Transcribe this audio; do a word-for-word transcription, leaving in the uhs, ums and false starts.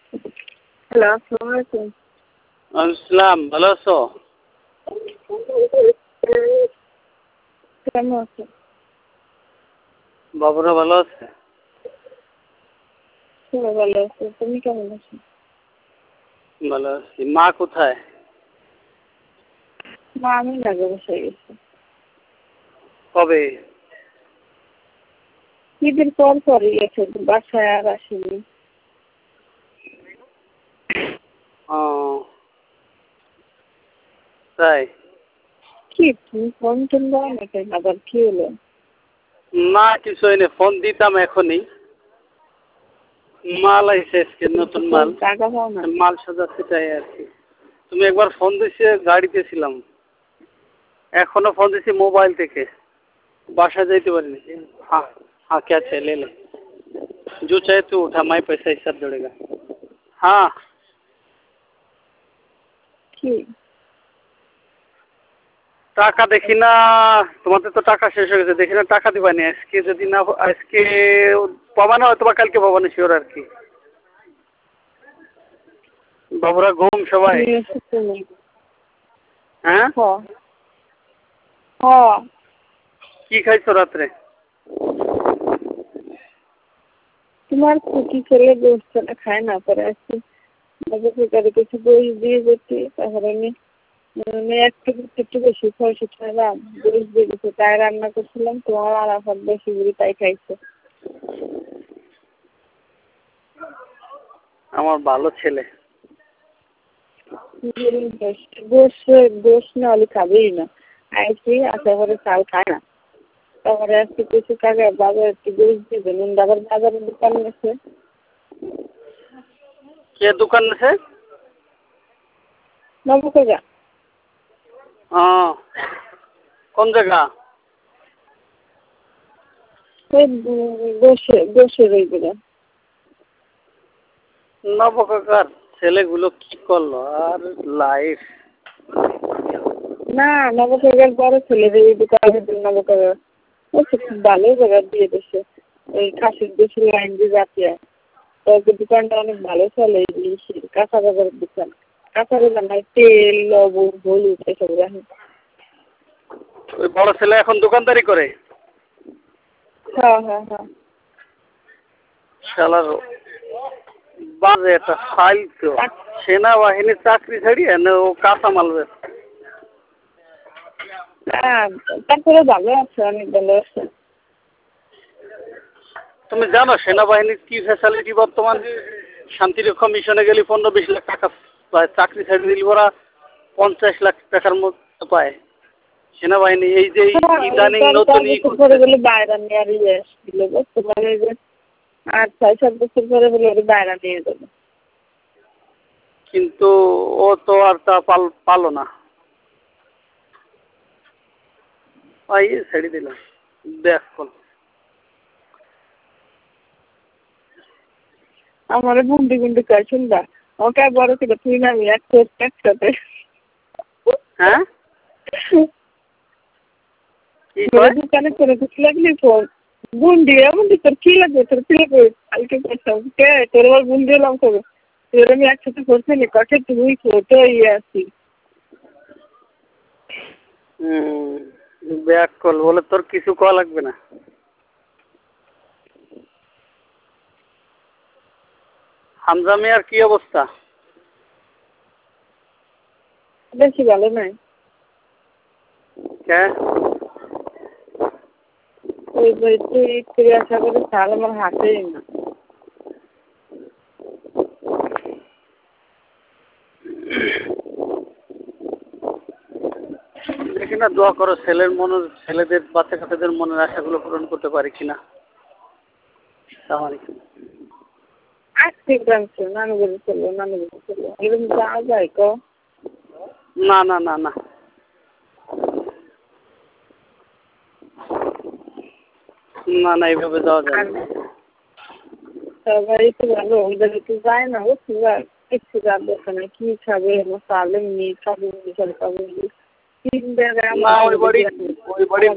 Hello, আসসালামু আলাইকুম। আসসালাম, ভালো আছো? কেমন আছো? বাবুরা ভালো আছে? সবাই ভালো আছে। তুমি কেমন আছো? ভালো আছি। মা কোথায়? মা আমি লাগে বসে গেছে। কবে? ঈদের পর পরই গেছে, বাসায় আর আসেনি। ও তাই? কি তুমি ফোন টোন দাও না কেন? আবার কি হলো? না কিছু হয়নি, ফোন দিতাম এখনই। মাল আইছে আজকে, নতুন মাল। টাকা পাও না? মাল সাজাতে চাই আর কি। তুমি একবার ফোন দিছে, গাড়িতে ছিলাম। এখনো ফোন দিছি মোবাইল থেকে, বাসা যাইতে পারিনি। হ্যাঁ हाँ क्या चाहिए ले ले, जो चाहे तू उठा, मैं पैसा हिसाब जोड़ेगा। हाँ কি? টাকা দেখি না, তোমাদের তো টাকা শেষ হয়ে গেছে, দেখি না টাকা দিবানি আজকে। যদি না আজকে পাবা না, হয়তো বা কালকে পাবা না, শিওর আর কি। বাবুরা ঘুম সবাই? নিয়ে এসো তুমি। হ্যাঁ হ হ কি খাইছো রাত্রে? তোমার কুকি ছেলে গোস্ত না খায় না, পরে আসছি বাজারে কিছু বই দিয়ে যেতে, তারপরে আমি মানে একটু একটু বেশি ছয়শো টাকা গোস দিয়ে দিচ্ছে। তাই রান্না করছিলাম, তোমার আরাফাত বেশি করে তাই খাইছে। আমার ভালো ছেলে। গোস গোস না হলে খাবেই না। আইসি আসার পরে চাল খায় না। তারপরে আজকে কিছু টাকা বাজার একটু গোস দিয়ে দেবেন, আবার বাজারের দোকান আছে। কে দোকান আছে? নবকাজা। হ্যাঁ কোন জায়গা? ওই গোসে গোসের ওইগুলো। নবকাকার ছেলেগুলো কি করলো আর লাইফ। না, নবকাজার বড় ছেলে এই দোকানের নবকাজা ও খুব ভালো জায়গা দিয়ে দিচ্ছে। ওই খাসির দেশের লাইন দিয়ে যাচ্ছে। তো দোকানটা অনেক ভালো চলে। কাঁচা বাজারের দোকান, কাঁচা বাজার নাই, তেল লবণ হলুদ এসব রাখে। ওই বড় ছেলে এখন দোকানদারি করে? হ্যাঁ হ্যাঁ হ্যাঁ। শালার বাজে একটা ফাইল তো। সেনাবাহিনীর চাকরি ছাড়িয়ে না ও কাঁচা মাল বেচে। হ্যাঁ, তারপরে ভালো আছে, অনেক ভালো আছে। তুমি জানো সেনাবাহিনীর কি ফ্যাসিলিটি বর্তমান? শান্তিরক্ষা মিশনে গেলে পনেরো বিশ লাখ টাকা পায়, চাকরি ছাড়িয়ে দিলে ওরা পঞ্চাশ লাখ টাকার মতো পায় সেনাবাহিনী। এই যে ইদানিং নতুন ই পরে বলে বাইরে নিয়ে আর ইয়ে আসছিল, বুঝতে পারে যে আর ছয় সাত বছর পরে বলে ওর বাইরে নিয়ে যাবে। কিন্তু ও তো আর তা পাল পালো না, ইয়ে ছেড়ে দিলাম। দেখ আমার গুন্ডি গুন্ডি কয় শুনবা, ওকে বড় ছিল তুই না আমি একসাথে একসাথে হ্যাঁ কি তোর কয়? দোকানে করে কিছু লাগলি ফোন গুন্ডি এমন তোর কি লাগবে, তোর কি লাগবে কালকে করতাম কে তোর আবার গুন্ডি এলাম করবো। তোর আমি একসাথে করছিলি কঠে তুই ফটো ইয়ে আসি। হুম ব্যাক কল বলে তোর কিছু কল লাগবে না। হামজা মিয়ার কি অবস্থা? বেশি ভালো নাই। কে? ওই বইতে ফিরে আসা করে তাহলে আমার হাতেই না। দেখি না, দোয়া করো ছেলের মনের, ছেলেদের বাচ্চা কাচ্চাদের মনের আশাগুলো পূরণ করতে পারি কিনা। আজকে জানছো নানু বাড়ি চলবো, নানু বাড়ি চলবো এরকম যাওয়া যায় কো? না না না না না না এইভাবে যাওয়া যায় না। সবাই তো ভালো ওদের তো যায় না, বুঝছি কিছু যাবে ওখানে কি খাবে সালে নি খাবে খাবে তিন বেলা না ওই বাড়ি ওই বাড়ি